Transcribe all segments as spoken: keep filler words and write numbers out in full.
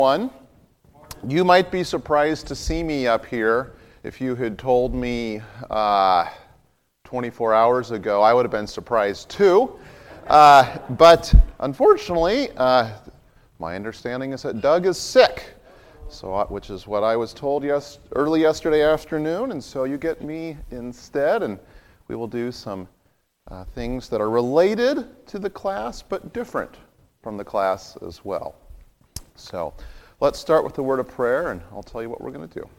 One, you might be surprised to see me up here. If you had told me uh, twenty-four hours ago, I would have been surprised too. Uh, but unfortunately, uh, my understanding is that Doug is sick, so uh, which is what I was told yes, early yesterday afternoon, and so you get me instead, and we will do some uh, things that are related to the class, but different from the class as well. So let's start with the word of prayer, and I'll tell you what we're going to do.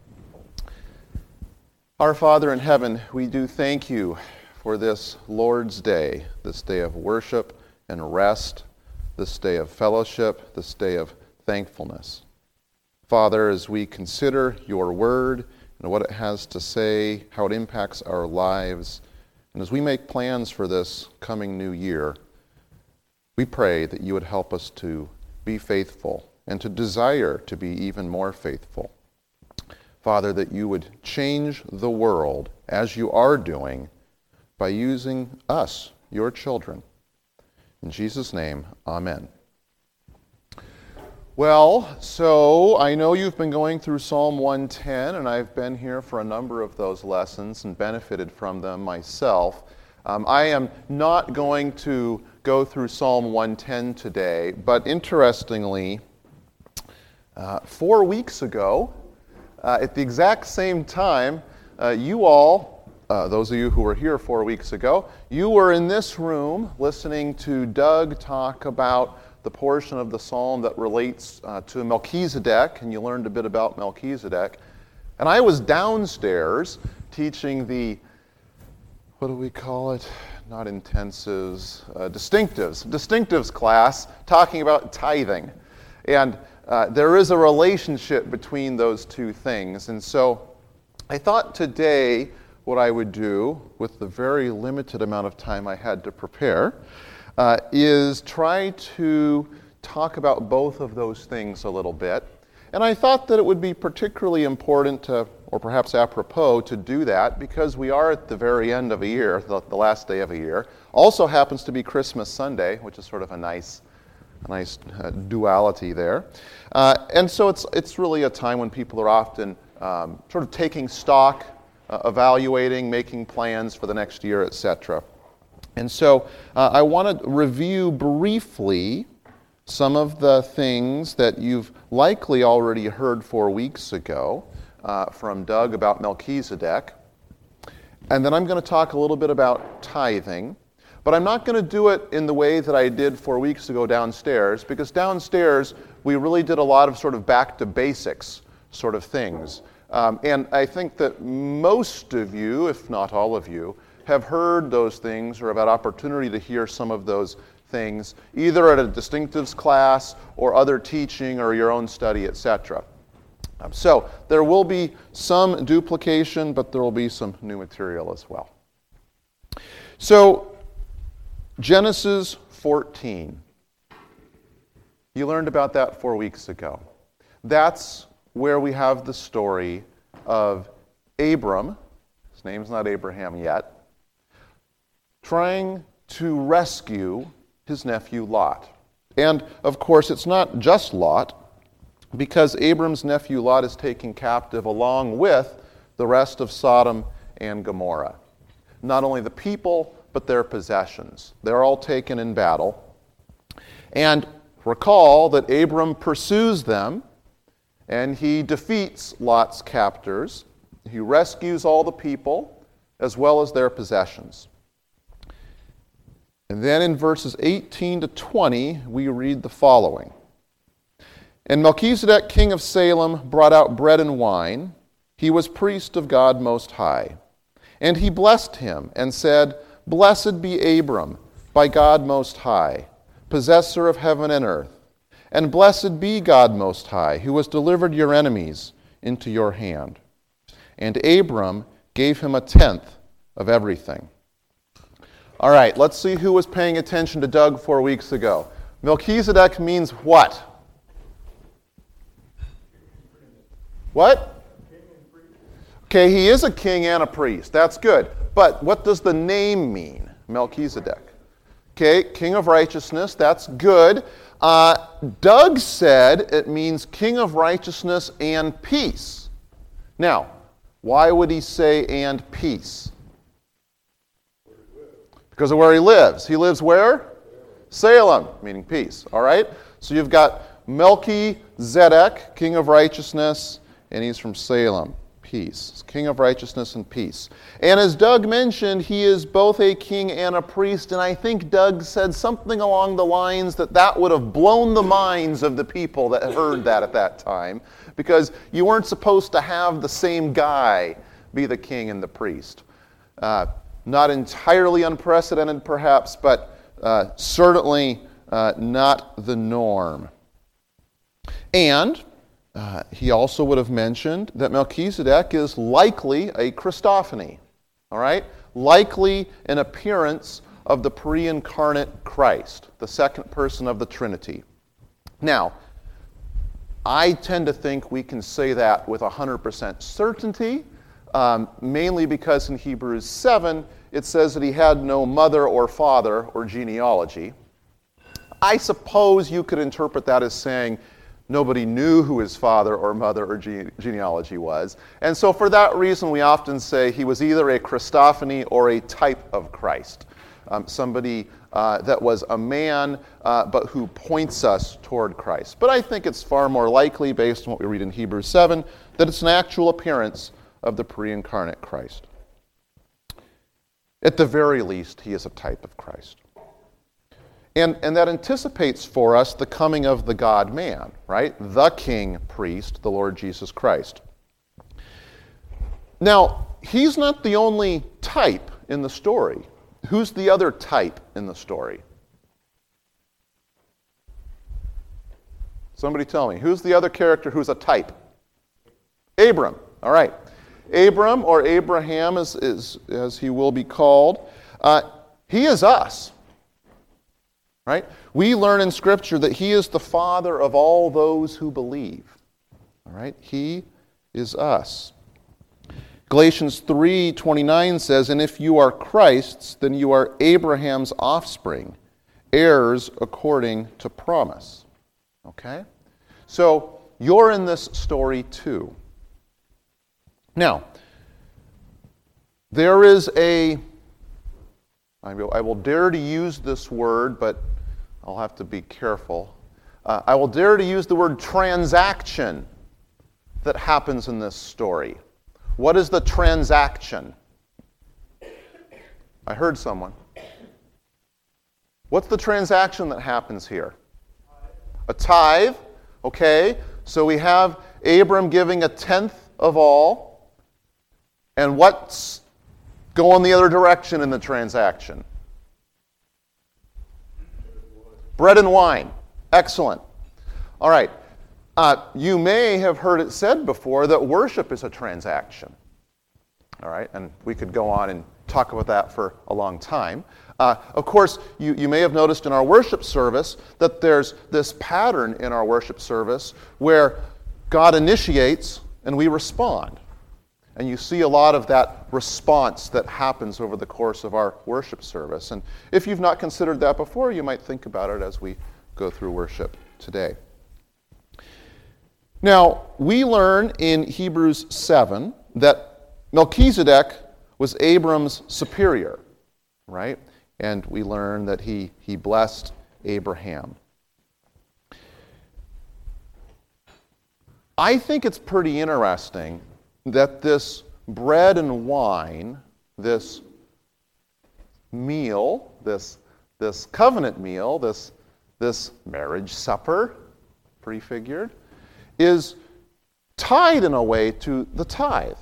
Our Father in heaven, we do thank you for this Lord's Day, this day of worship and rest, this day of fellowship, this day of thankfulness. Father, as we consider your word and what it has to say, how it impacts our lives, and as we make plans for this coming new year, we pray that you would help us to be faithful and to desire to be even more faithful. Father, that you would change the world as you are doing by using us, your children. In Jesus' name, amen. Well, so I know you've been going through Psalm one ten, and I've been here for a number of those lessons and benefited from them myself. Um, I am not going to go through Psalm one ten today, but interestingly, uh, four weeks ago, uh, at the exact same time, uh, you all, uh, those of you who were here four weeks ago, you were in this room listening to Doug talk about the portion of the psalm that relates uh, to Melchizedek, and you learned a bit about Melchizedek. And I was downstairs teaching the, what do we call it? Not intensives, uh, distinctives, distinctives class, talking about tithing. And uh, there is a relationship between those two things. And so I thought today what I would do, with the very limited amount of time I had to prepare, uh, is try to talk about both of those things a little bit. And I thought that it would be particularly important to, or perhaps apropos, to do that because we are at the very end of a year, the, the last day of a year. Also happens to be Christmas Sunday, which is sort of a nice, a nice uh, duality there. Uh, and so it's it's really a time when people are often um, sort of taking stock, uh, evaluating, making plans for the next year, et cetera. And so uh, I want to review briefly some of the things that you've likely already heard four weeks ago uh, from Doug about Melchizedek. And then I'm going to talk a little bit about tithing. But I'm not going to do it in the way that I did four weeks ago downstairs, because downstairs we really did a lot of sort of back to basics sort of things. Um, and I think that most of you, if not all of you, have heard those things or have had opportunity to hear some of those things, either at a distinctives class or other teaching or your own study, et cetera. Um, so there will be some duplication, but there will be some new material as well. So Genesis fourteen. You learned about that four weeks ago. That's where we have the story of Abram, his name's not Abraham yet, trying to rescue his nephew Lot. And of course, it's not just Lot, because Abram's nephew Lot is taken captive along with the rest of Sodom and Gomorrah. Not only the people, but their possessions. They're all taken in battle. And recall that Abram pursues them, and he defeats Lot's captors. He rescues all the people, as well as their possessions. And then in verses eighteen to twenty, we read the following. And Melchizedek, king of Salem, brought out bread and wine. He was priest of God Most High. And he blessed him and said, Blessed be Abram, by God Most High, possessor of heaven and earth. And blessed be God Most High, who has delivered your enemies into your hand. And Abram gave him a tenth of everything. All right, let's see who was paying attention to Doug four weeks ago. Melchizedek means what? What? Okay, he is a king and a priest. That's good. But what does the name mean, Melchizedek? Okay, king of righteousness, that's good. Uh, Doug said it means king of righteousness and peace. Now, why would he say and peace? Because of where he lives. He lives where? Salem, meaning peace. All right? So you've got Melchizedek, king of righteousness, and he's from Salem. Peace. King of righteousness and peace. And as Doug mentioned, he is both a king and a priest, and I think Doug said something along the lines that that would have blown the minds of the people that heard that at that time, because you weren't supposed to have the same guy be the king and the priest. Uh, not entirely unprecedented, perhaps, but uh, certainly uh, not the norm. And Uh, he also would have mentioned that Melchizedek is likely a Christophany, all right? Likely an appearance of the pre-incarnate Christ, the second person of the Trinity. Now, I tend to think we can say that with one hundred percent certainty, um, mainly because in Hebrews seven, it says that he had no mother or father or genealogy. I suppose you could interpret that as saying nobody knew who his father or mother or gene- genealogy was. And so for that reason, we often say he was either a Christophany or a type of Christ. Um, somebody uh, that was a man, uh, but who points us toward Christ. But I think it's far more likely, based on what we read in Hebrews seven, that it's an actual appearance of the pre-incarnate Christ. At the very least, he is a type of Christ. And, and that anticipates for us the coming of the God-man, right? The king priest, the Lord Jesus Christ. Now, he's not the only type in the story. Who's the other type in the story? Somebody tell me. Who's the other character who's a type? Abram. All right. Abram, or Abraham, as, as, as he will be called, uh, he is us. Right? We learn in Scripture that he is the father of all those who believe. All right? He is us. Galatians three twenty-nine says, "And if you are Christ's, then you are Abraham's offspring, heirs according to promise." Okay? So, you're in this story too. Now, there is a I will, I will dare to use this word, but I'll have to be careful. Uh, I will dare to use the word transaction that happens in this story. What is the transaction? I heard someone. What's the transaction that happens here? A tithe. Okay, so we have Abram giving a tenth of all. And what's going the other direction in the transaction? Bread and wine. Excellent. All right. Uh, you may have heard it said before that worship is a transaction. All right, and we could go on and talk about that for a long time. Uh, of course, you, you may have noticed in our worship service that there's this pattern in our worship service where God initiates and we respond. And you see a lot of that response that happens over the course of our worship service. And if you've not considered that before, you might think about it as we go through worship today. Now, we learn in Hebrews seven that Melchizedek was Abram's superior, right? And we learn that he, he blessed Abraham. I think it's pretty interesting that this bread and wine, this meal, this, this covenant meal, this, this marriage supper, prefigured, is tied in a way to the tithe.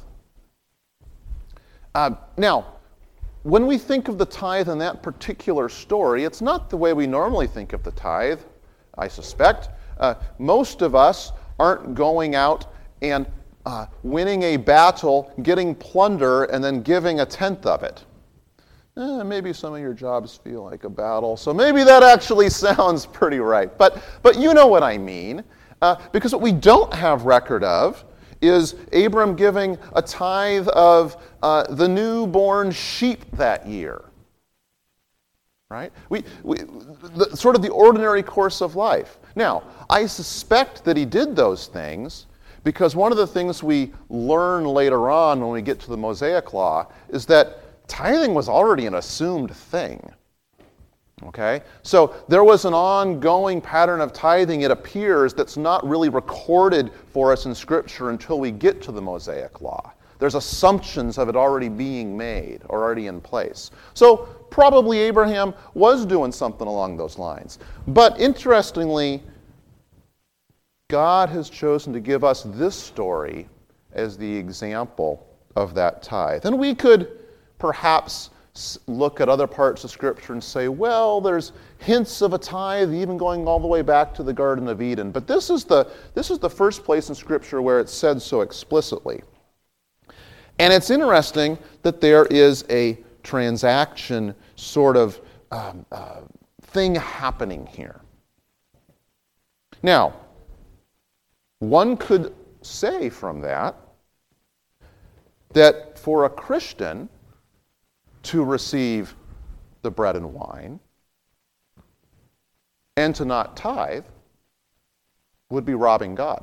Uh, now, when we think of the tithe in that particular story, it's not the way we normally think of the tithe, I suspect. Uh, most of us aren't going out and Uh, winning a battle, getting plunder, and then giving a tenth of it. Eh, maybe some of your jobs feel like a battle, so maybe that actually sounds pretty right. But, but you know what I mean. Uh, because what we don't have record of is Abram giving a tithe of uh, the newborn sheep that year. right? We, we the, sort of the ordinary course of life. Now, I suspect that he did those things because one of the things we learn later on when we get to the Mosaic Law is that tithing was already an assumed thing. Okay? So there was an ongoing pattern of tithing, it appears, that's not really recorded for us in Scripture until we get to the Mosaic Law. There's assumptions of it already being made or already in place. So probably Abraham was doing something along those lines. But interestingly, God has chosen to give us this story as the example of that tithe. And we could perhaps look at other parts of Scripture and say, well, there's hints of a tithe even going all the way back to the Garden of Eden. But this is the, this is the first place in Scripture where it's said so explicitly. And it's interesting that there is a transaction sort of um, uh, thing happening here. Now, one could say from that that for a Christian to receive the bread and wine and to not tithe would be robbing God.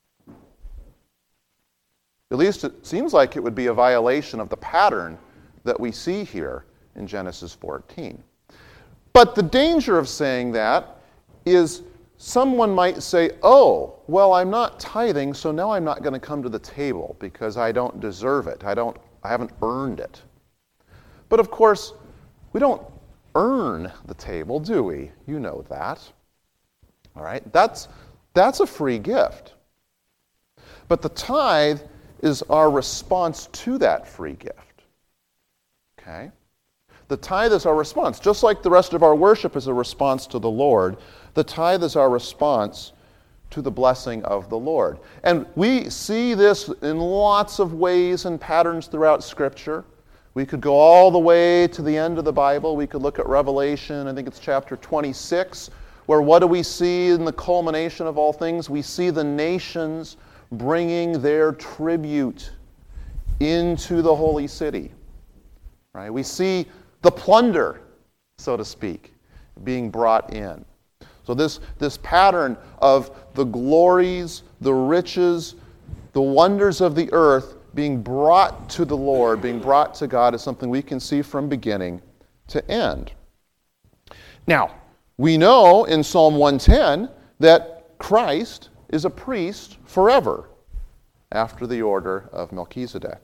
At least it seems like it would be a violation of the pattern that we see here in Genesis fourteen. But the danger of saying that is someone might say, oh, well, I'm not tithing, so now I'm not going to come to the table because I don't deserve it. I don't, I haven't earned it. But of course, we don't earn the table, do we? You know that. All right? That's, that's a free gift. But the tithe is our response to that free gift. Okay? The tithe is our response. Just like the rest of our worship is a response to the Lord, the tithe is our response to the blessing of the Lord. And we see this in lots of ways and patterns throughout Scripture. We could go all the way to the end of the Bible. We could look at Revelation, I think it's chapter twenty-six, where what do we see in the culmination of all things? We see the nations bringing their tribute into the holy city. Right? We see the plunder, so to speak, being brought in. So this, this pattern of the glories, the riches, the wonders of the earth being brought to the Lord, being brought to God, is something we can see from beginning to end. Now, we know in Psalm one ten that Christ is a priest forever after the order of Melchizedek.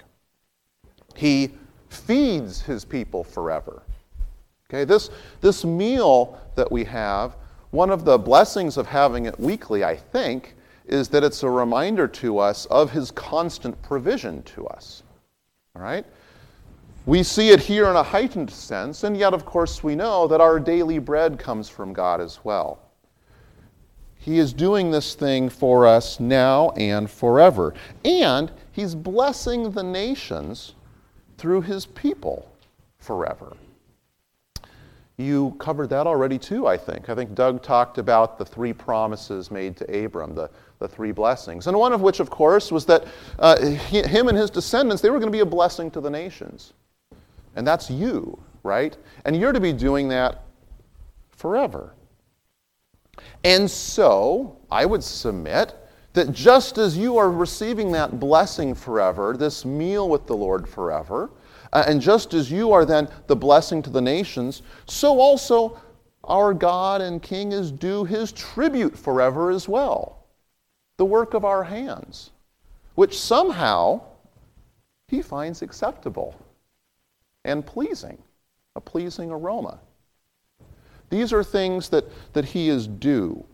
He feeds his people forever. Okay, this, this meal that we have, one of the blessings of having it weekly, I think, is that it's a reminder to us of his constant provision to us. All right? We see it here in a heightened sense, and yet, of course, we know that our daily bread comes from God as well. He is doing this thing for us now and forever. And he's blessing the nations through his people forever. You covered that already too, I think. I think Doug talked about the three promises made to Abram, the, the three blessings. And one of which, of course, was that uh, he, him and his descendants, they were going to be a blessing to the nations. And that's you, right? And you're to be doing that forever. And so, I would submit that just as you are receiving that blessing forever, this meal with the Lord forever, uh, and just as you are then the blessing to the nations, so also our God and King is due his tribute forever as well. The work of our hands, which somehow he finds acceptable and pleasing, a pleasing aroma. These are things that, that he is due.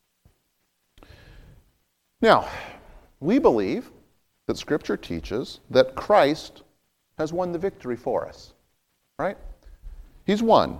Now, we believe that Scripture teaches that Christ has won the victory for us, right? He's won.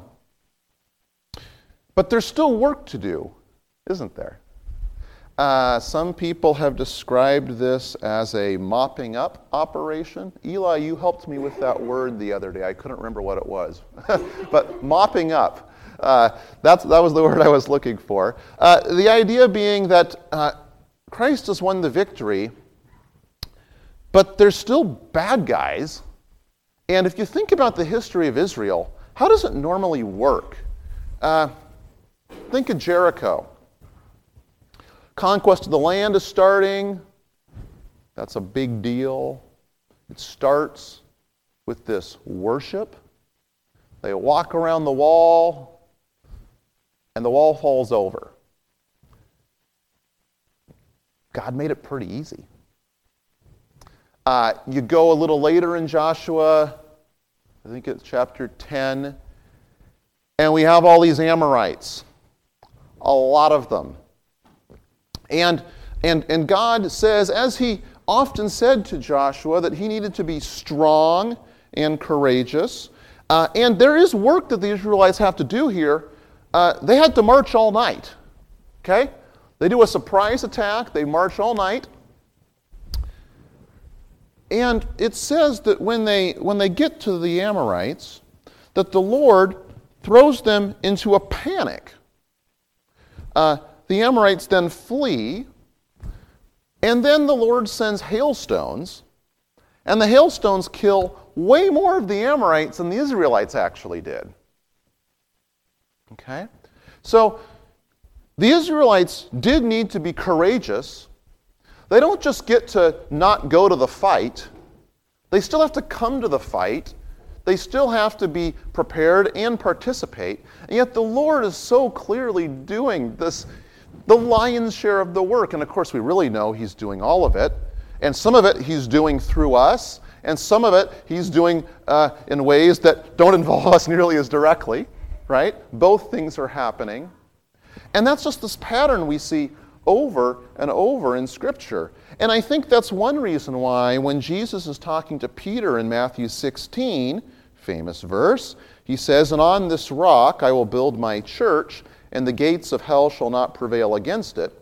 But there's still work to do, isn't there? Uh, some people have described this as a mopping up operation. Eli, you helped me with that word the other day. I couldn't remember what it was. But mopping up. Uh, that's, that was the word I was looking for. Uh, the idea being that uh, Christ has won the victory, but there's still bad guys. And if you think about the history of Israel, how does it normally work Uh, think of Jericho. Conquest of the land is starting. That's a big deal. It starts with this worship. They walk around the wall, and the wall falls over. God made it pretty easy. Uh, you go a little later in Joshua, I think it's chapter ten, and we have all these Amorites, a lot of them. And, and, and God says, as he often said to Joshua, that he needed to be strong and courageous. Uh, and there is work that the Israelites have to do here. Uh, they had to march all night. Okay? They do a surprise attack. They march all night. And it says that when they, when they get to the Amorites, that the Lord throws them into a panic. Uh, the Amorites then flee, and then the Lord sends hailstones, and the hailstones kill way more of the Amorites than the Israelites actually did. Okay? So, the Israelites did need to be courageous. They don't just get to not go to the fight. They still have to come to the fight. They still have to be prepared and participate. And yet the Lord is so clearly doing this, the lion's share of the work. And of course, we really know he's doing all of it. And some of it he's doing through us. And some of it he's doing uh, in ways that don't involve us nearly as directly. Right? Both things are happening. And that's just this pattern we see over and over in Scripture. And I think that's one reason why when Jesus is talking to Peter in Matthew sixteen, famous verse, he says, "And on this rock I will build my church, and the gates of hell shall not prevail against it."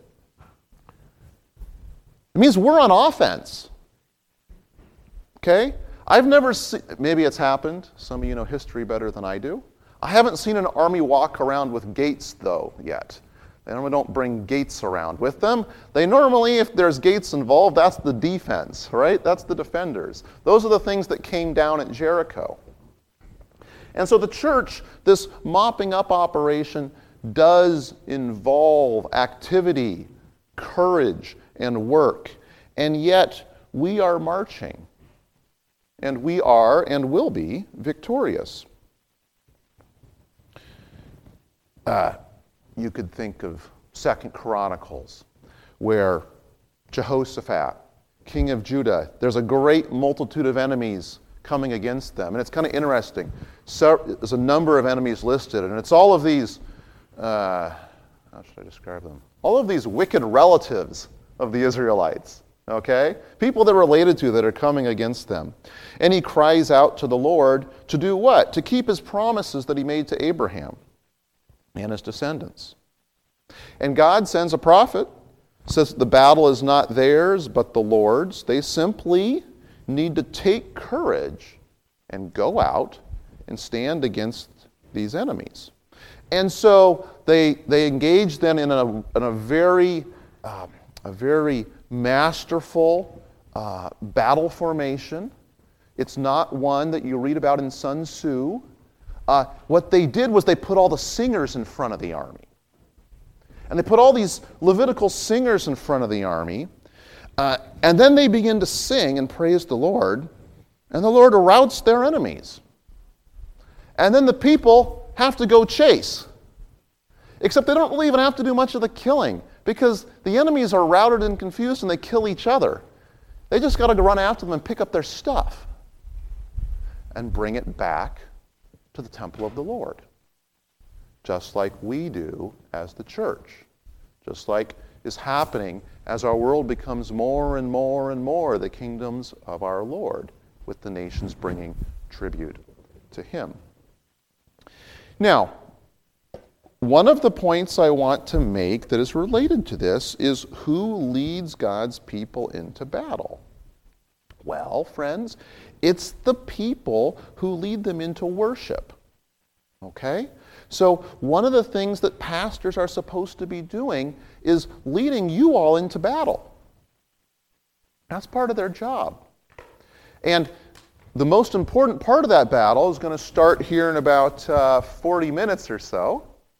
It means we're on offense. Okay? I've never seen, maybe it's happened. Some of you know history better than I do. I haven't seen an army walk around with gates, though, yet. They normally don't bring gates around with them. They normally, if there's gates involved, that's the defense, right? That's the defenders. Those are the things that came down at Jericho. And so the church, this mopping up operation, does involve activity, courage, and work. And yet, we are marching. And we are and will be victorious. Uh, you could think of Second Chronicles, where Jehoshaphat, king of Judah, there's a great multitude of enemies coming against them. And it's kind of interesting. So, there's a number of enemies listed, and it's all of these, uh, how should I describe them? All of these wicked relatives of the Israelites, okay? People they're related to that are coming against them. And he cries out to the Lord to do what? To keep his promises that he made to Abraham and his descendants. And God sends a prophet, says the battle is not theirs but the Lord's. They simply need to take courage and go out and stand against these enemies. And so they they engage then in a, in a very uh, a very masterful uh, battle formation. It's not one that you read about in Sun Tzu. Uh, what they did was they put all the singers in front of the army. And they put all these Levitical singers in front of the army. Uh, and then they begin to sing and praise the Lord. And the Lord routs their enemies. And then the people have to go chase. Except they don't really even have to do much of the killing, because the enemies are routed and confused and they kill each other. They just got to run after them and pick up their stuff and bring it back to the temple of the Lord, just like we do as the church, just like is happening as our world becomes more and more and more the kingdoms of our Lord, with the nations bringing tribute to him. Now, one of the points I want to make that is related to this is who leads God's people into battle? Well, friends, it's the people who lead them into worship. Okay? So one of the things that pastors are supposed to be doing is leading you all into battle. That's part of their job. And the most important part of that battle is going to start here in about uh, forty minutes or so.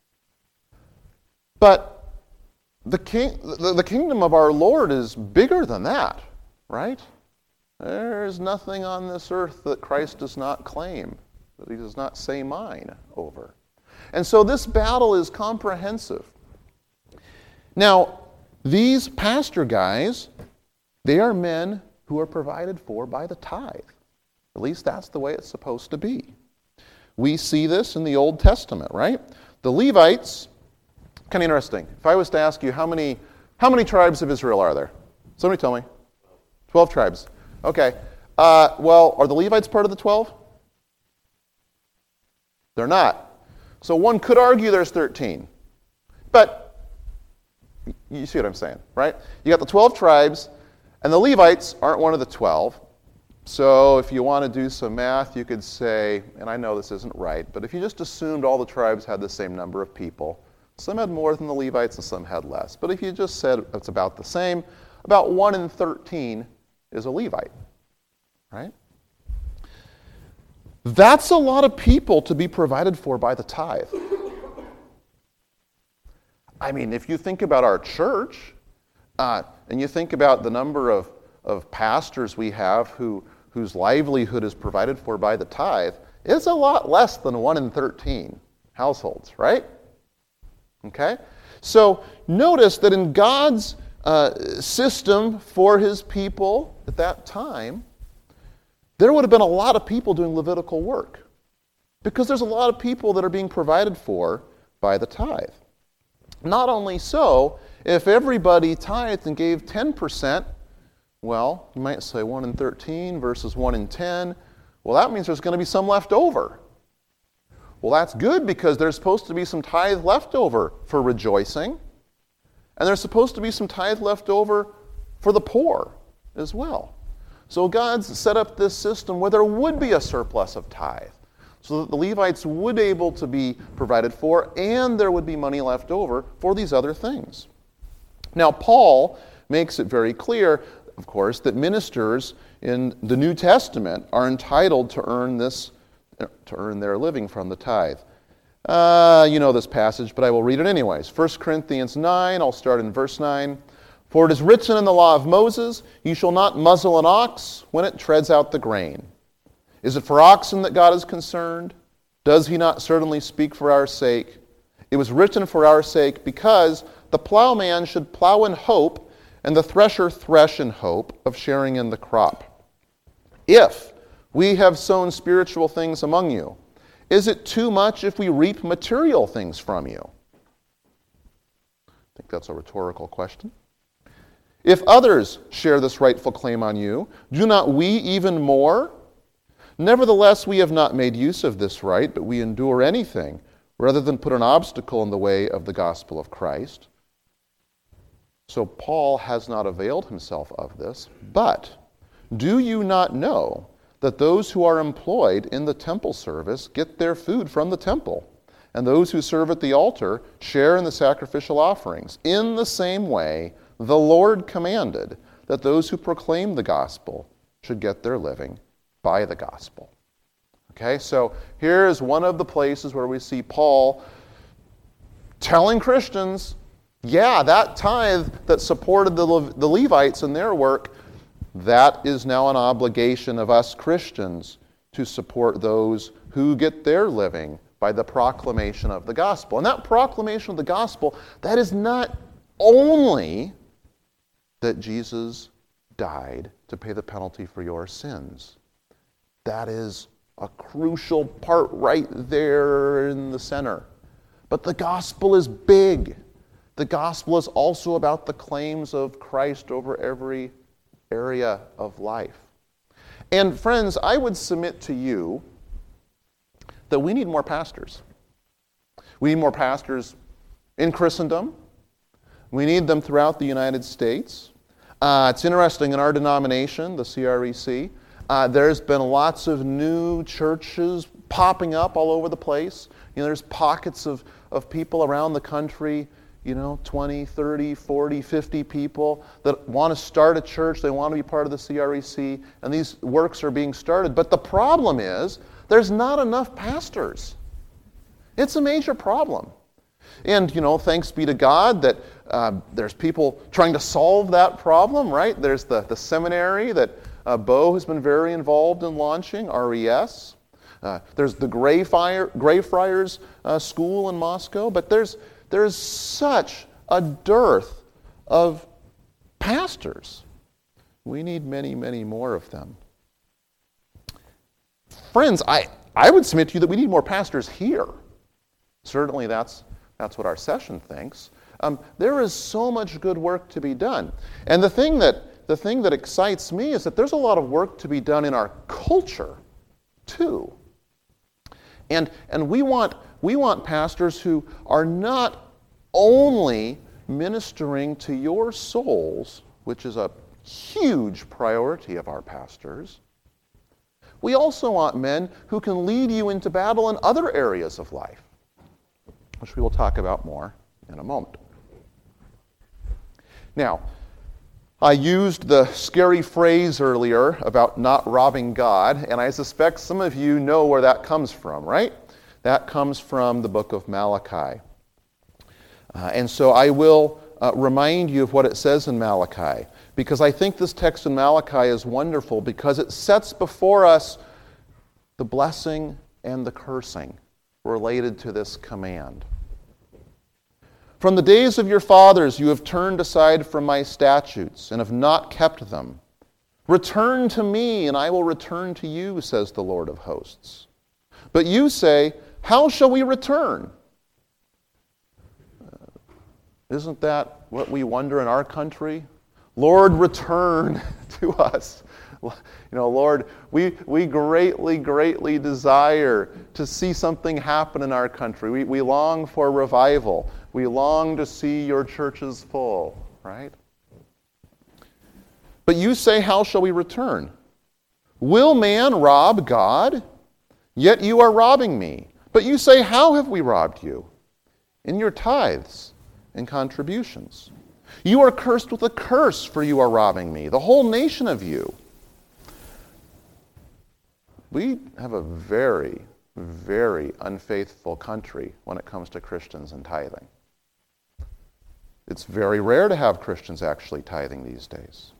But the, king, the, the kingdom of our Lord is bigger than that, right? There's nothing on this earth that Christ does not claim, that he does not say mine over. And so this battle is comprehensive. Now, these pastor guys, they are men who are provided for by the tithe. At least that's the way it's supposed to be. We see this in the Old Testament, right? The Levites, kind of interesting. If I was to ask you how many how many tribes of Israel are there? Somebody tell me. Twelve tribes. Okay. Uh, well, are the Levites part of the twelve? They're not. So one could argue there's thirteen. But you see what I'm saying, right? You got the twelve tribes, and the Levites aren't one of the twelve. So if you want to do some math, you could say, and I know this isn't right, but if you just assumed all the tribes had the same number of people, some had more than the Levites and some had less. But if you just said it's about the same, about one in thirteen is a Levite, right? That's a lot of people to be provided for by the tithe. I mean, if you think about our church, uh, and you think about the number of, of pastors we have who whose livelihood is provided for by the tithe, it's a lot less than one in thirteen households, right? Okay? So notice that in God's uh, system for his people at that time, there would have been a lot of people doing Levitical work because there's a lot of people that are being provided for by the tithe. Not only so, if everybody tithed and gave ten percent, well, you might say one in thirteen versus one in ten. Well, that means there's going to be some left over. Well, that's good because there's supposed to be some tithe left over for rejoicing. And there's supposed to be some tithe left over for the poor as well. So God's set up this system where there would be a surplus of tithe, so that the Levites would be able to be provided for, and there would be money left over for these other things. Now, Paul makes it very clear, of course, that ministers in the New Testament are entitled to earn this, to earn their living from the tithe. Uh, you know this passage, but I will read it anyways. First Corinthians nine, I'll start in verse nine. For it is written in the law of Moses, you shall not muzzle an ox when it treads out the grain. Is it for oxen that God is concerned? Does he not certainly speak for our sake? It was written for our sake because the plowman should plow in hope, and the thresher thresh in hope of sharing in the crop. If we have sown spiritual things among you, is it too much if we reap material things from you? I think that's a rhetorical question. If others share this rightful claim on you, do not we even more? Nevertheless, we have not made use of this right, but we endure anything rather than put an obstacle in the way of the gospel of Christ. So Paul has not availed himself of this, but do you not know that those who are employed in the temple service get their food from the temple, and those who serve at the altar share in the sacrificial offerings? In the same way, the Lord commanded that those who proclaim the gospel should get their living by the gospel. Okay, so here is one of the places where we see Paul telling Christians, yeah, that tithe that supported the, Le- the Levites in their work, that is now an obligation of us Christians to support those who get their living by the proclamation of the gospel. And that proclamation of the gospel, that is not only that Jesus died to pay the penalty for your sins. That is a crucial part right there in the center. But the gospel is big. The gospel is also about the claims of Christ over every area of life. And friends, I would submit to you that we need more pastors. We need more pastors in Christendom. We need them throughout the United States. Uh, it's interesting, in our denomination, the C R E C, uh, there's been lots of new churches popping up all over the place. You know, there's pockets of, of people around the country, you know, twenty, thirty, forty, fifty people that want to start a church. They want to be part of the C R E C, and these works are being started. But the problem is, there's not enough pastors. It's a major problem. And, you know, thanks be to God that uh, there's people trying to solve that problem, right? There's the, the seminary that uh, Bo has been very involved in launching, R E S. Uh, there's the Greyfriars, Greyfriars uh, School in Moscow. But there's, there's such a dearth of pastors. We need many, many more of them. Friends, I, I would submit to you that we need more pastors here. Certainly that's, that's what our session thinks. Um, there is so much good work to be done. And the thing that, the thing that excites me is that there's a lot of work to be done in our culture, too. And, and we want, we want pastors who are not only ministering to your souls, which is a huge priority of our pastors. We also want men who can lead you into battle in other areas of life, which we will talk about more in a moment. Now, I used the scary phrase earlier about not robbing God, and I suspect some of you know where that comes from, right? That comes from the book of Malachi. Uh, and so I will uh, remind you of what it says in Malachi, because I think this text in Malachi is wonderful because it sets before us the blessing and the cursing related to this command. From the days of your fathers you have turned aside from my statutes and have not kept them. Return to me, and I will return to you, says the Lord of hosts. But you say, how shall we return? Uh, isn't that what we wonder in our country? Lord, return to us. You know, Lord, we, we greatly, greatly desire to see something happen in our country. We, we long for revival. We long to see your churches full, right? But you say, how shall we return? Will man rob God? Yet you are robbing me. But you say, how have we robbed you? In your tithes and contributions. You are cursed with a curse, for you are robbing me, the whole nation of you. We have a very, very unfaithful country when it comes to Christians and tithing. It's very rare to have Christians actually tithing these days.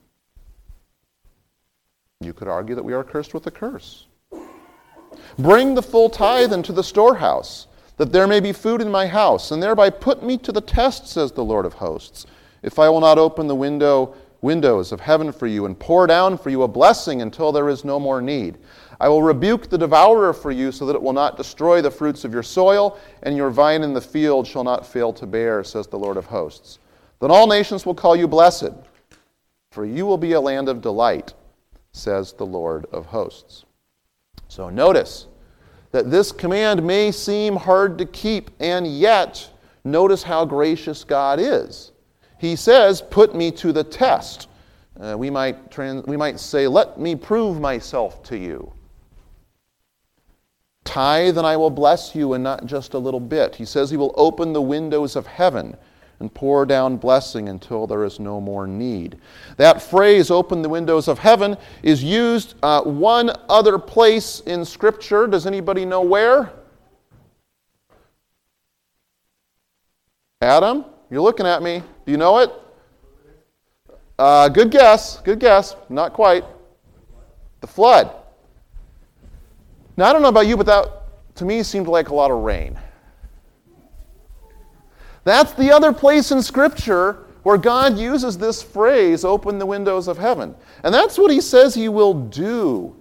You could argue that we are cursed with a curse. Bring the full tithe into the storehouse, that there may be food in my house, and thereby put me to the test, says the Lord of hosts, if I will not open the window, windows of heaven for you and pour down for you a blessing until there is no more need. I will rebuke the devourer for you so that it will not destroy the fruits of your soil, and your vine in the field shall not fail to bear, says the Lord of hosts. Then all nations will call you blessed, for you will be a land of delight, says the Lord of hosts. So notice that this command may seem hard to keep, and yet notice how gracious God is. He says, put me to the test. Uh, we might trans- we might say, let me prove myself to you. Tithe and I will bless you, and not just a little bit. He says he will open the windows of heaven and pour down blessing until there is no more need. That phrase, open the windows of heaven, is used uh, one other place in Scripture. Does anybody know where? Adam, you're looking at me. Do you know it? Uh, good guess. Good guess. Not quite. The flood. Now, I don't know about you, but that, to me, seemed like a lot of rain. That's the other place in Scripture where God uses this phrase, open the windows of heaven. And that's what he says he will do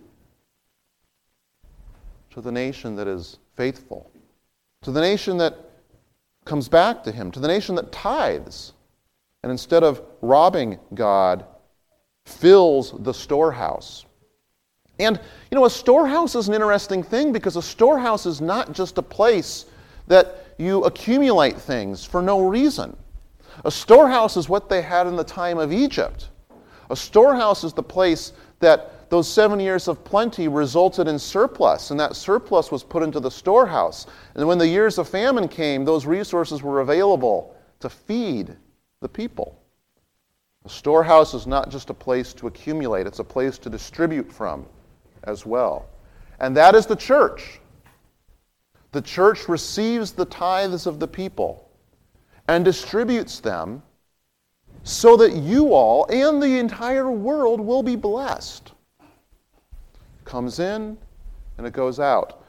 to the nation that is faithful, to the nation that comes back to him, to the nation that tithes, and instead of robbing God, fills the storehouse. And, you know, a storehouse is an interesting thing because a storehouse is not just a place that you accumulate things for no reason. A storehouse is what they had in the time of Egypt. A storehouse is the place that those seven years of plenty resulted in surplus, and that surplus was put into the storehouse. And when the years of famine came, those resources were available to feed the people. A storehouse is not just a place to accumulate, it's a place to distribute from as well. And that is the church. The church receives the tithes of the people and distributes them so that you all and the entire world will be blessed. Comes in and it goes out.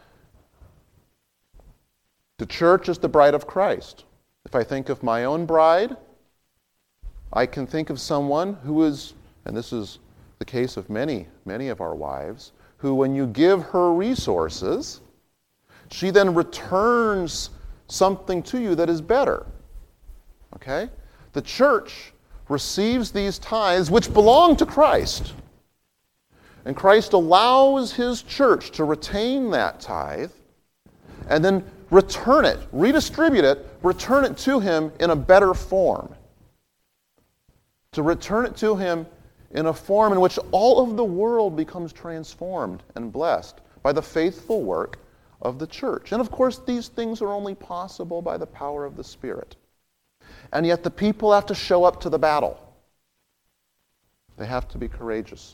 The church is the bride of Christ. If I think of my own bride, I can think of someone who is, and this is the case of many, many of our wives, who when you give her resources, she then returns something to you that is better. Okay? The church receives these tithes which belong to Christ. And Christ allows his church to retain that tithe and then return it, redistribute it, return it to him in a better form. To return it to him in a form in which all of the world becomes transformed and blessed by the faithful work of the church. And of course, these things are only possible by the power of the Spirit. And yet the people have to show up to the battle. They have to be courageous.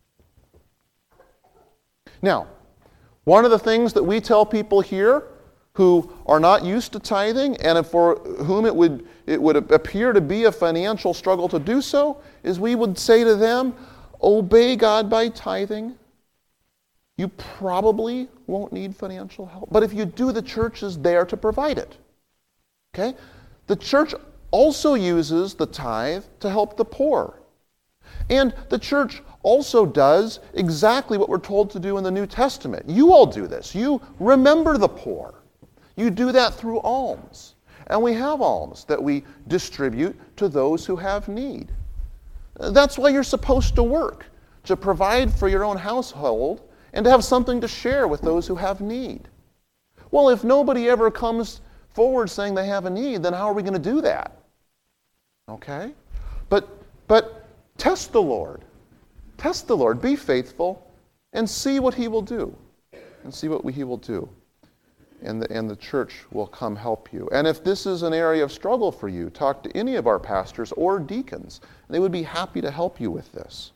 Now, one of the things that we tell people here who are not used to tithing and for whom it would it would appear to be a financial struggle to do so is we would say to them, obey God by tithing. You probably won't need financial help. But if you do, the church is there to provide it. Okay? The church also uses the tithe to help the poor. And the church also does exactly what we're told to do in the New Testament. You all do this. You remember the poor. You do that through alms. And we have alms that we distribute to those who have need. That's why you're supposed to work, to provide for your own household and to have something to share with those who have need. Well, if nobody ever comes forward saying they have a need, then how are we going to do that? Okay? But, but test the Lord. Test the Lord. Be faithful and see what he will do. And see what he will do. And the, and the church will come help you. And if this is an area of struggle for you, talk to any of our pastors or deacons. They would be happy to help you with this.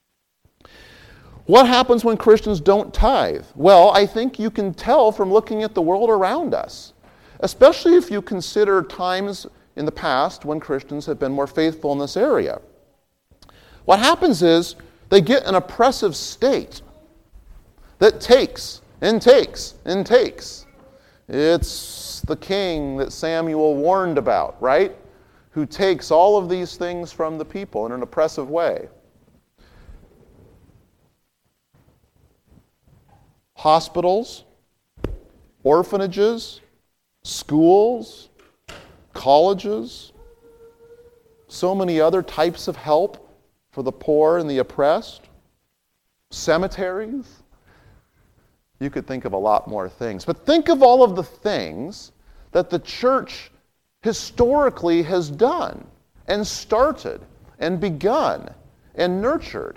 What happens when Christians don't tithe? Well, I think you can tell from looking at the world around us, especially if you consider times in the past when Christians have been more faithful in this area. What happens is they get an oppressive state that takes and takes and takes. It's the king that Samuel warned about, right? Who takes all of these things from the people in an oppressive way. Hospitals, orphanages, schools, colleges, so many other types of help for the poor and the oppressed, cemeteries. You could think of a lot more things. But think of all of the things that the church historically has done and started and begun and nurtured.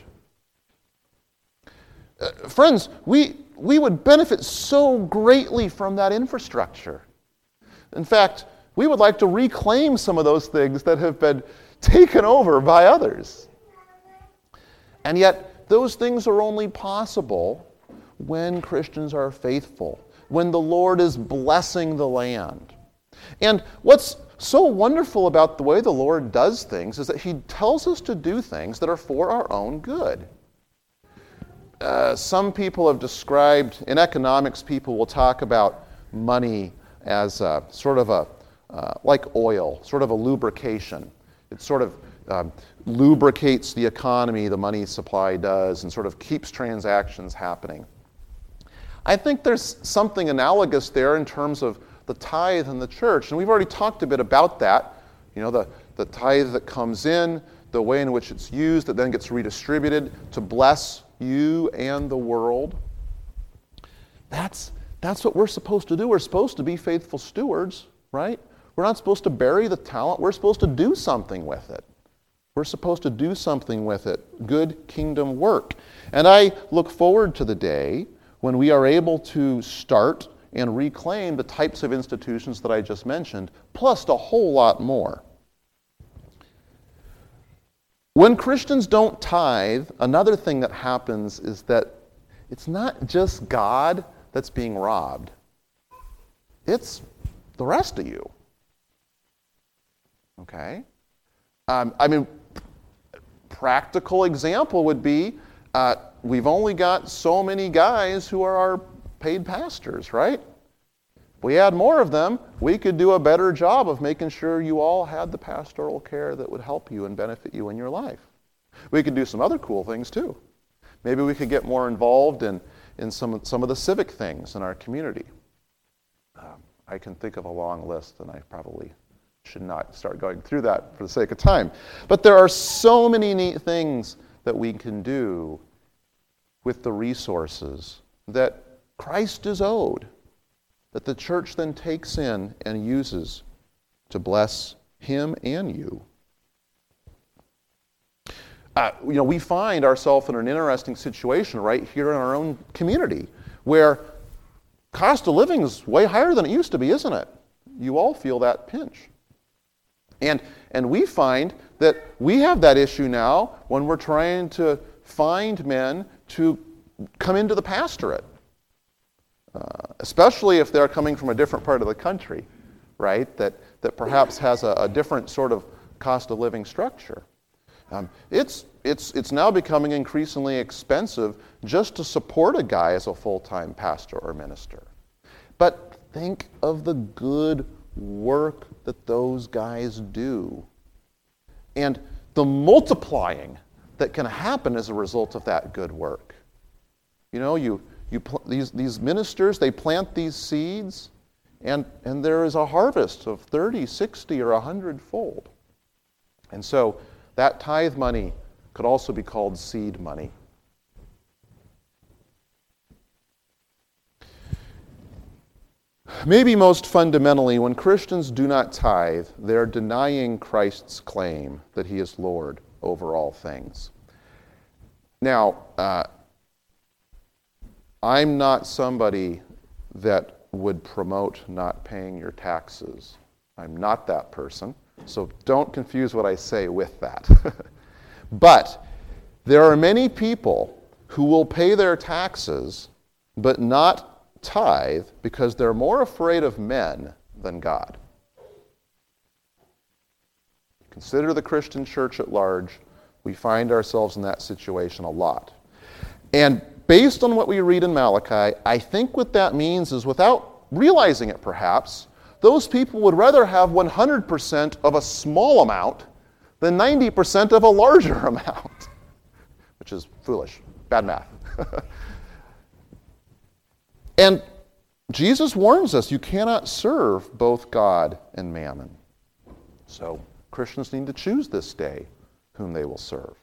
Uh, friends, we, we would benefit so greatly from that infrastructure. In fact, we would like to reclaim some of those things that have been taken over by others. And yet, those things are only possible when Christians are faithful, when the Lord is blessing the land. And what's so wonderful about the way the Lord does things is that he tells us to do things that are for our own good. Uh, some people have described, in economics, people will talk about money as a, sort of a, uh, like oil, sort of a lubrication. It sort of um, lubricates the economy, the money supply does, and sort of keeps transactions happening. I think there's something analogous there in terms of the tithe in the church. And we've already talked a bit about that. You know, the, the tithe that comes in, the way in which it's used, that then gets redistributed to bless you and the world. That's, that's what we're supposed to do. We're supposed to be faithful stewards, right? We're not supposed to bury the talent. We're supposed to do something with it. We're supposed to do something with it. Good kingdom work. And I look forward to the day when we are able to start and reclaim the types of institutions that I just mentioned, plus a whole lot more. When Christians don't tithe, another thing that happens is that it's not just God that's being robbed. It's the rest of you. Okay? Um, I mean, practical example would be uh, we've only got so many guys who are our paid pastors, right? If we had more of them, we could do a better job of making sure you all had the pastoral care that would help you and benefit you in your life. We could do some other cool things too. Maybe we could get more involved in, in some, some of the civic things in our community. Um, I can think of a long list, and I probably should not start going through that for the sake of time. But there are so many neat things that we can do with the resources that Christ is owed, that the church then takes in and uses to bless him and you. Uh, you know, we find ourselves in an interesting situation right here in our own community where cost of living is way higher than it used to be, isn't it? You all feel that pinch. And, and we find that we have that issue now when we're trying to find men to come into the pastorate, uh, especially if they're coming from a different part of the country, right, that, that perhaps has a, a different sort of cost of living structure. Um, it's, it's, it's now becoming increasingly expensive just to support a guy as a full-time pastor or minister. But think of the good work that those guys do and the multiplying that can happen as a result of that good work. You know, you, you pl- these, these ministers, they plant these seeds, and, and there is a harvest of thirty, sixty, or one hundred fold. And so that tithe money could also be called seed money. Maybe most fundamentally, when Christians do not tithe, they're denying Christ's claim that he is Lord over all things. Now, uh, I'm not somebody that would promote not paying your taxes. I'm not that person, so don't confuse what I say with that. But there are many people who will pay their taxes but not tithe because they're more afraid of men than God. Consider the Christian church at large. We find ourselves in that situation a lot. And based on what we read in Malachi, I think what that means is, without realizing it perhaps, those people would rather have one hundred percent of a small amount than ninety percent of a larger amount, which is foolish, bad math. And Jesus warns us, you cannot serve both God and mammon. So Christians need to choose this day whom they will serve.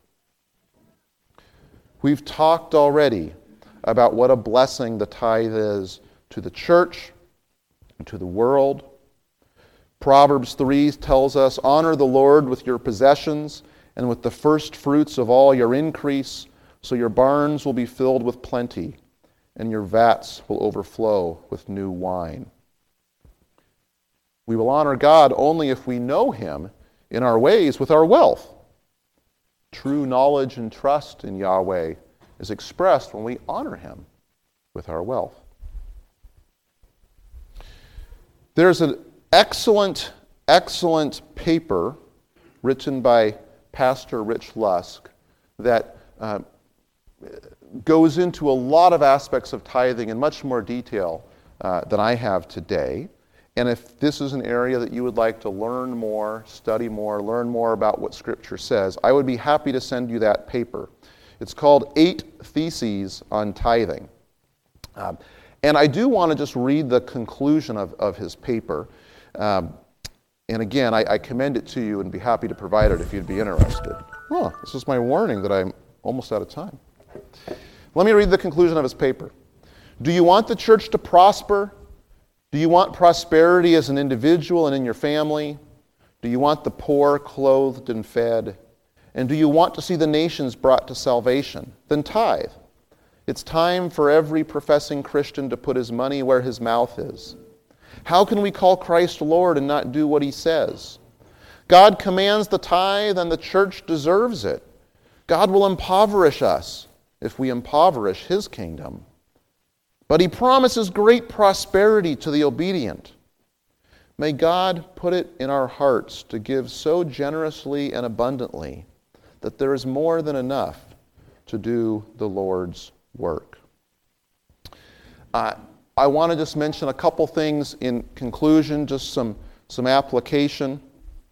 We've talked already about what a blessing the tithe is to the church and to the world. Proverbs three tells us, honor the Lord with your possessions and with the first fruits of all your increase, so your barns will be filled with plenty, and your vats will overflow with new wine. We will honor God only if we know him in our ways with our wealth. True knowledge and trust in Yahweh is expressed when we honor him with our wealth. There's an excellent, excellent paper written by Pastor Rich Lusk that uh, goes into a lot of aspects of tithing in much more detail uh, than I have today. And if this is an area that you would like to learn more, study more, learn more about what Scripture says, I would be happy to send you that paper. It's called Eight Theses on Tithing. Um, and I do want to just read the conclusion of, of his paper. Um, and again, I, I commend it to you and be happy to provide it if you'd be interested. Oh, this is my warning that I'm almost out of time. Let me read the conclusion of his paper. Do you want the church to prosper? Do you want prosperity as an individual and in your family? Do you want the poor clothed and fed? And do you want to see the nations brought to salvation? Then tithe. It's time for every professing Christian to put his money where his mouth is. How can we call Christ Lord and not do what he says? God commands the tithe, and the church deserves it. God will impoverish us if we impoverish his kingdom. But he promises great prosperity to the obedient. May God put it in our hearts to give so generously and abundantly that there is more than enough to do the Lord's work. Uh, I want to just mention a couple things in conclusion, just some, some application.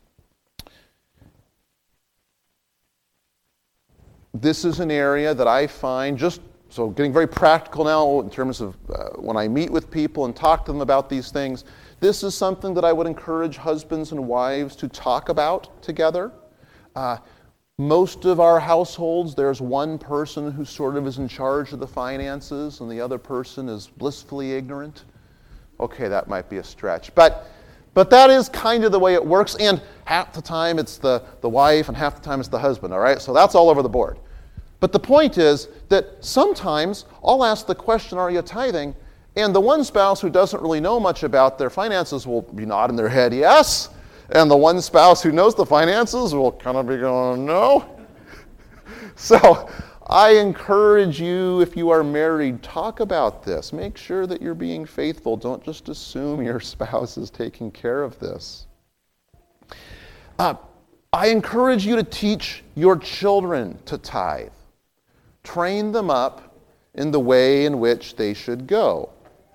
This is an area that I find, just so getting very practical now in terms of uh, when I meet with people and talk to them about these things, this is something that I would encourage husbands and wives to talk about together. Uh, most of our households, there's one person who sort of is in charge of the finances and the other person is blissfully ignorant. Okay, that might be a stretch. But but that is kind of the way it works, and half the time it's the, the wife and half the time it's the husband, all right? So that's all over the board. But the point is that sometimes I'll ask the question, are you tithing? And the one spouse who doesn't really know much about their finances will be nodding their head, yes. And the one spouse who knows the finances will kind of be going, no. So I encourage you, if you are married, talk about this. Make sure that you're being faithful. Don't just assume your spouse is taking care of this. Uh, I encourage you to teach your children to tithe. Train them up in the way in which they should go.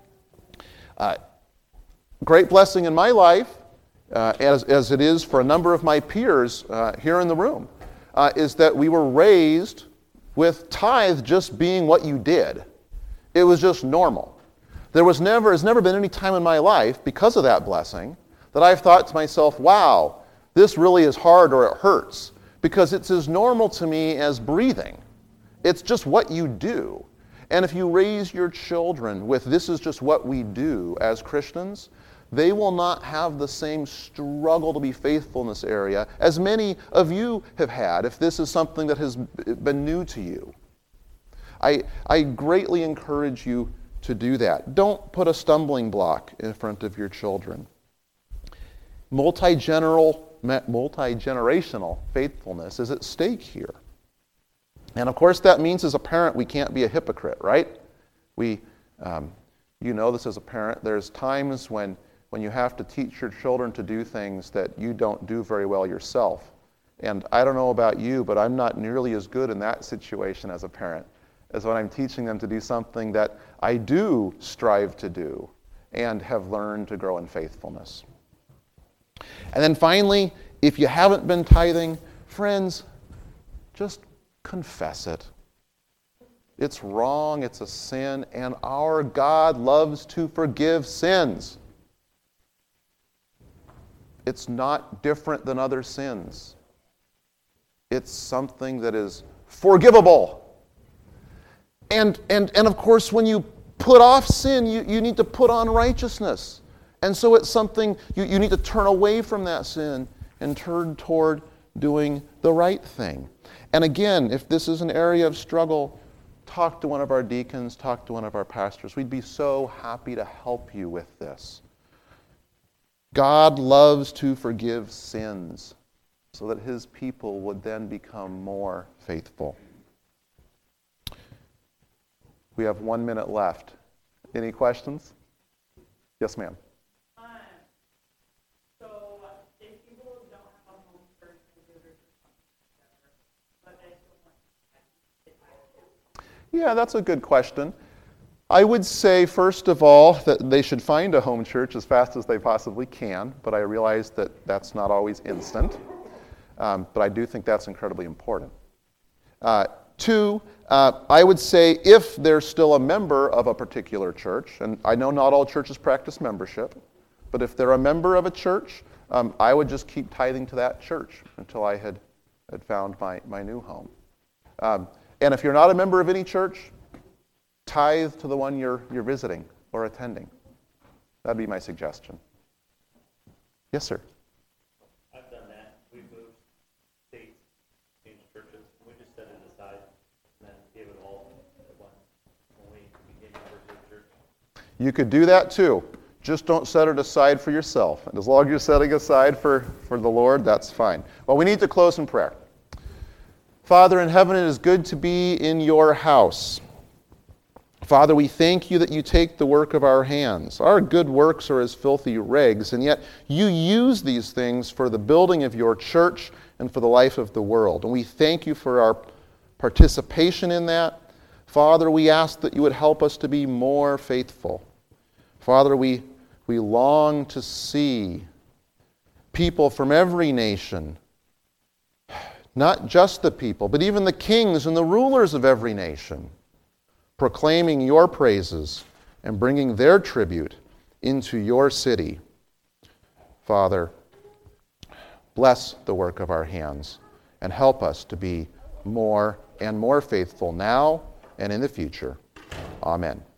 Uh, great blessing in my life, uh, as, as it is for a number of my peers uh, here in the room, uh, is that we were raised with tithe just being what you did. It was just normal. There was never, has never been any time in my life, because of that blessing, that I've thought to myself, wow, this really is hard or it hurts, because it's as normal to me as breathing. It's just what you do. And if you raise your children with this is just what we do as Christians, they will not have the same struggle to be faithful in this area as many of you have had if this is something that has been new to you. I, I greatly encourage you to do that. Don't put a stumbling block in front of your children. Multi-general, multi-generational faithfulness is at stake here. And of course that means as a parent we can't be a hypocrite, right? We, um, you know this as a parent, there's times when, when you have to teach your children to do things that you don't do very well yourself. And I don't know about you, but I'm not nearly as good in that situation as a parent as when I'm teaching them to do something that I do strive to do and have learned to grow in faithfulness. And then finally, if you haven't been tithing, friends, just confess it. It's wrong, it's a sin, and our God loves to forgive sins. It's not different than other sins. It's something that is forgivable. And and and of course, when you put off sin, you, you need to put on righteousness. And so it's something, you, you need to turn away from that sin and turn toward doing the right thing. And again, if this is an area of struggle, talk to one of our deacons, talk to one of our pastors. We'd be so happy to help you with this. God loves to forgive sins so that his people would then become more faithful. We have one minute left. Any questions? Yes, ma'am. Yeah, that's a good question. I would say, first of all, that they should find a home church as fast as they possibly can, but I realize that that's not always instant. Um, but I do think that's incredibly important. Uh, two, uh, I would say if they're still a member of a particular church, and I know not all churches practice membership, but if they're a member of a church, um, I would just keep tithing to that church until I had, had found my, my new home. Um, And if you're not a member of any church, tithe to the one you're you're visiting or attending. That'd be my suggestion. Yes, sir. I've done that. We moved states, changed churches. We just set it aside and then gave it all at once when we became members of the church. You could do that too. Just don't set it aside for yourself. And as long as you're setting aside for, for the Lord, that's fine. Well, we need to close in prayer. Father in heaven, it is good to be in your house. Father, we thank you that you take the work of our hands. Our good works are as filthy rags, and yet you use these things for the building of your church and for the life of the world. And we thank you for our participation in that. Father, we ask that you would help us to be more faithful. Father, we, we long to see people from every nation, not just the people, but even the kings and the rulers of every nation, proclaiming your praises and bringing their tribute into your city. Father, bless the work of our hands and help us to be more and more faithful now and in the future. Amen.